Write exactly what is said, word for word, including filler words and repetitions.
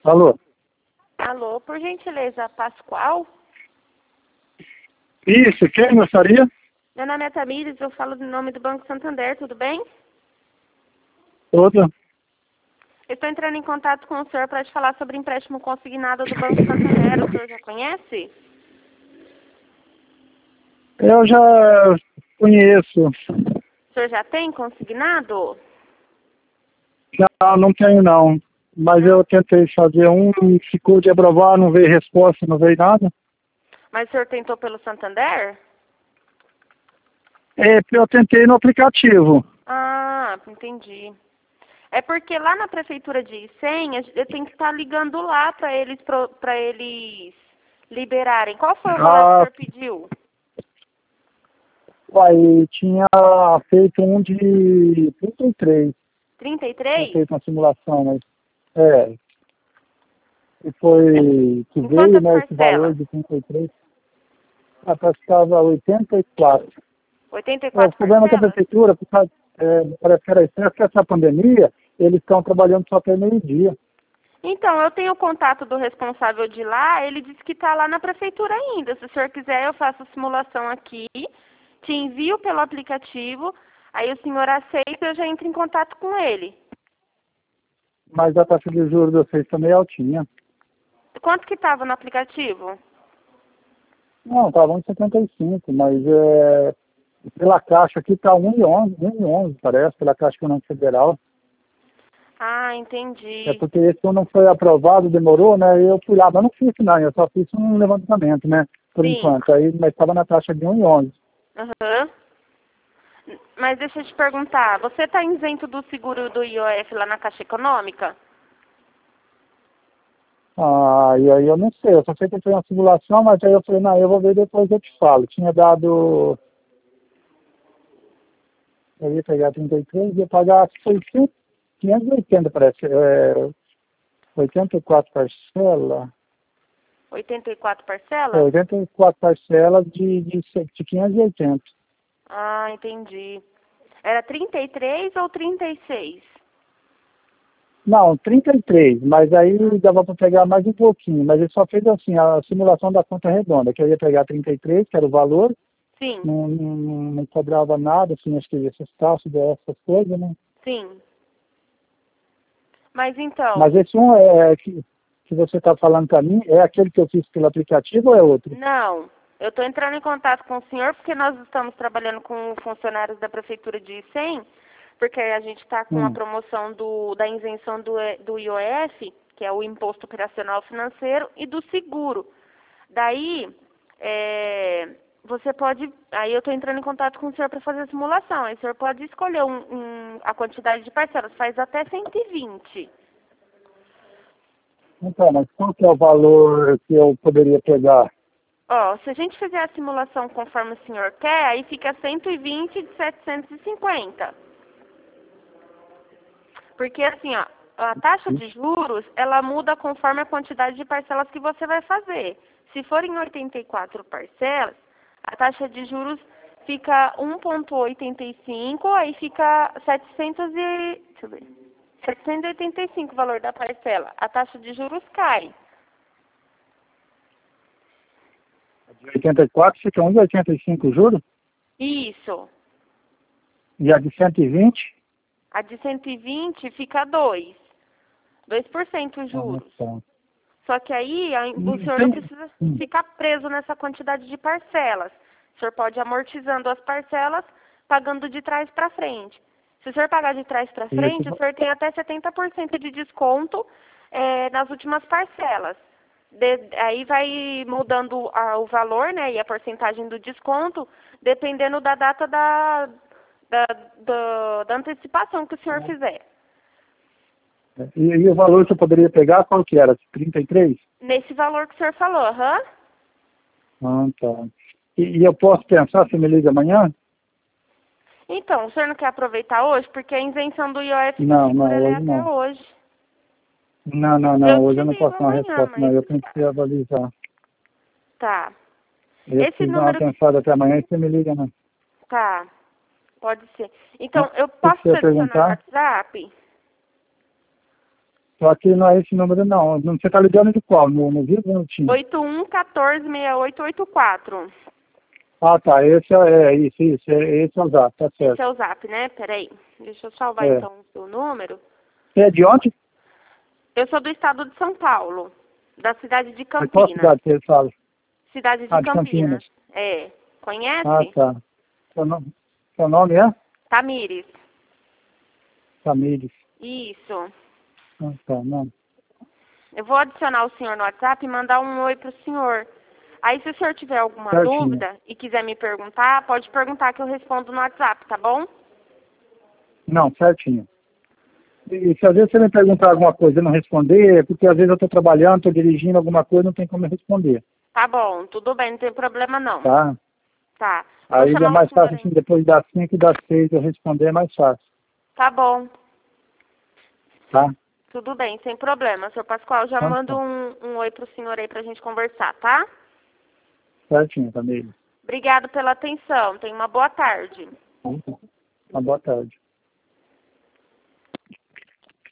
Alô? Alô, por gentileza, Pascoal? Isso, quem gostaria? Meu nome é Tamires, eu falo em nome do Banco Santander, tudo bem? Outra? Eu estou entrando em contato com o senhor para te falar sobre empréstimo consignado do Banco Santander. O senhor já conhece? Eu já conheço. O senhor já tem consignado? Não, não tenho não. Mas Não. eu tentei fazer um, ficou de aprovar, não veio resposta, não veio nada. Mas o senhor tentou pelo Santander? É, eu tentei no aplicativo. Ah, entendi. É porque lá na prefeitura de Icém, eu tenho que estar ligando lá para eles, para eles liberarem. Qual foi o valor que o Ah, senhor pediu? aí tinha feito um de trinta e três. trinta e Tinha três? feito uma simulação, mas é. E foi que Em veio, quantas né, esse valor parcelas? de trinta e três. Ah, parece que estava oitenta e quatro. oitenta e É, o quatro problema é que a parcelas? prefeitura, por causa, é, parece que era isso, que essa pandemia, eles estão trabalhando só até meio-dia. Então, eu tenho o contato do responsável de lá, ele disse que está lá na prefeitura ainda. Se o senhor quiser, eu faço a simulação aqui, te envio pelo aplicativo, aí o senhor aceita e eu já entro em contato com ele. Mas a taxa de juros de vocês também é altinha. Quanto que estava no aplicativo? Não, estava um vírgula setenta e cinco, mas é, pela Caixa aqui está um vírgula onze, um vírgula onze parece, pela Caixa Econômica Federal. Ah, É entendi. porque esse não foi aprovado, demorou, né? Eu fui lá, mas não fiz não, eu só fiz um levantamento, né? Por Sim. enquanto. Aí, mas estava na taxa de um vírgula onze. Aham. Mas deixa eu te perguntar, você está isento do seguro do I O F lá na Caixa Econômica? Ah, e aí eu não sei, eu só sei que foi uma simulação, mas aí eu falei, não, eu vou ver depois eu te falo. Tinha dado, eu ia pegar trinta e três, ia pagar, acho que foi quinhentos e oitenta, parece, é, oitenta e quatro parcelas, oitenta e quatro é, parcelas? oitenta e quatro parcelas de, de, de quinhentos e oitenta. Ah, entendi. Era trinta e três ou trinta e seis? Não, trinta e três, mas aí dava para pegar mais um pouquinho, mas ele só fez assim, a simulação da conta redonda, que eu ia pegar trinta e três, que era o valor, Sim, não, não, não cobrava nada, assim, acho que essas taxas, essas coisas, né? sim. Mas então, Mas esse um é, é que, que você está falando para mim, é aquele que eu fiz pelo aplicativo ou é outro? não. Eu estou entrando em contato com o senhor porque nós estamos trabalhando com funcionários da Prefeitura de Icém, porque a gente está com a Hum. promoção do, da isenção do, E- do I O F, que é o Imposto Operacional Financeiro, e do seguro. Daí, é, você pode... Aí eu estou entrando em contato com o senhor para fazer a simulação. Aí o senhor pode escolher um, um- a quantidade de parcelas. Faz até cento e vinte. Então, mas qual que é o valor que eu poderia pegar? Ó, se a gente fizer a simulação conforme o senhor quer, aí fica cento e vinte de setecentos e cinquenta. Porque assim, ó, a taxa de juros, ela muda conforme a quantidade de parcelas que você vai fazer. Se forem oitenta e quatro parcelas, a taxa de juros fica um vírgula oitenta e cinco, aí fica setecentos e, deixa eu ver, setecentos e oitenta e cinco o valor da parcela. A taxa de juros cai. De oitenta e quatro fica um vírgula oitenta e cinco juros, Isso. e a de cento e vinte? A de cento e vinte fica dois. dois por cento os Ah, juros. tá. Só que aí a- o Hum, senhor não tem- precisa hum. ficar preso nessa quantidade de parcelas. O senhor pode ir amortizando as parcelas, pagando de trás para frente. Se o senhor pagar de trás para Isso. frente, o senhor tem até setenta por cento de desconto eh, nas últimas parcelas. De- aí vai mudando a- o valor, né, e a porcentagem do desconto, dependendo da data da, da, da, da antecipação que o senhor fizer. E, e o valor que eu poderia pegar, qual que era? trinta e três? Nesse valor que o senhor falou, aham? Ah, tá. E, e eu posso pensar, se me liga amanhã? Então, o senhor não quer aproveitar hoje? Porque a isenção do I O F do Não, seguro não, ela é hoje até não. hoje. Não, não, Eu não, hoje te eu não ligo posso dar uma amanhã, resposta, não. mas... Eu tenho que avalizar. Tá. Eu Esse preciso dar uma número... pensada até amanhã e você me liga, não. Tá, pode ser. Ah, Então, eu o que posso você te ia adicionar no perguntar? WhatsApp? Só que não é esse número, não. Você está ligando de qual? No, no Vivo ou no Tim? oito um um quatro, seis oito oito quatro. Ah, tá. Esse é, é isso, isso. É, esse é o Zap, tá certo. Esse é o Zap, né? Peraí. Deixa eu salvar, É. então, o seu número. Você é de onde? Eu sou do estado de São Paulo, da cidade de Mas qual Campinas. cidade você fala? Cidade de Ah, de Campinas. Campinas. É. Conhece? Ah, tá. Seu nome, seu nome é? Tamires. Tamires. Isso. Ah, tá, não. Eu vou adicionar o senhor no WhatsApp e mandar um oi pro senhor. Aí, se o senhor tiver alguma Certinho. dúvida e quiser me perguntar, pode perguntar que eu respondo no WhatsApp, tá bom? Não, certinho. E se às vezes você me perguntar alguma coisa e eu não responder, é porque às vezes eu estou trabalhando, estou dirigindo alguma coisa, não tem como eu responder. Tá bom, tudo bem, não tem problema não. Tá? Tá. Vou Aí é chamar o mais senhor fácil, aí. assim, depois das cinco e das seis eu responder, é mais fácil. Tá bom, Tá? tudo bem, sem problema. Senhor Pascoal, já Então, mando tá. um, um oi pro senhor aí pra gente conversar, tá? Certinho, Tamires. Obrigado pela atenção. Tenha uma boa tarde. Uma boa tarde.